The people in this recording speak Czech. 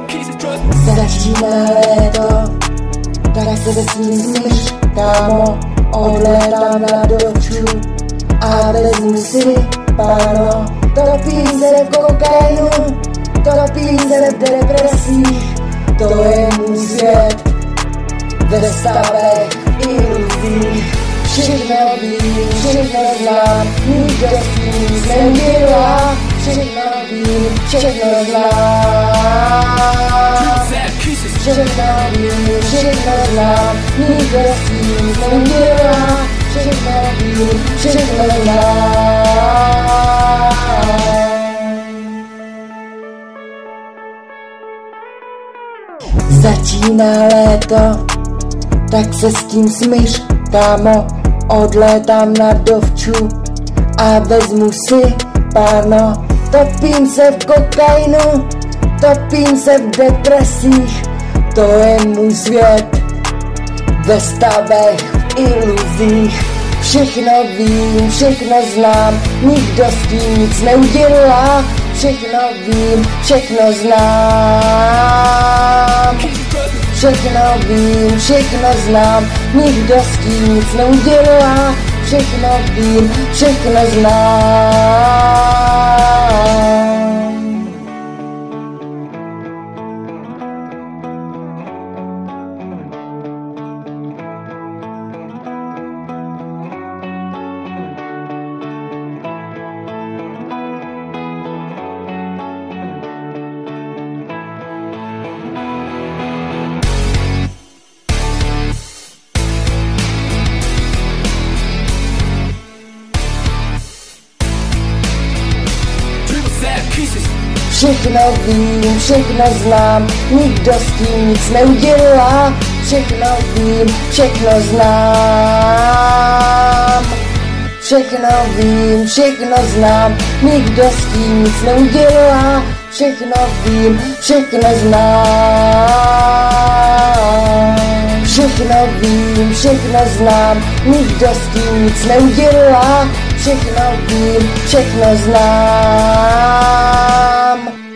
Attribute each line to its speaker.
Speaker 1: Začíná léto, tak se s ním smíš, kámo, odlétám na dovču a vezmu si páno. Topím se v kokainu, topím se v depresích, to je můj svět, ve stavech iluzích. Všechno vím, všechno znám, nikdo s tím nic neudělá. Všechno vím, všechno znám. Všechno vím, všechno znám, nikdo s tím nic neudělá. Všechno vím, všechno znám. Začíná léto, tak se s tím smíř, kámo, odlétám na dovču a vezmu si páno. Topím se v kokainu, topím se v depresích, to je můj svět, ve stavech, v iluzích. Všechno vím, všechno znám, nikdo s tím nic neudělá. Všechno vím, všechno znám. Všechno vím, všechno znám, nikdo s tím nic neudělá. Všechno vím, všechno znám. Všechno vím, všechno znám, nikdo s tím nic neudělá. Všechno vím, všechno znám. Všechno vím, všechno znám, nikdo s tím nic neudělá. Všechno vím, všechno znám. Všechno vím, všechno znám, nikdo s tím nic neudělá. Všechno vím, všechno znám.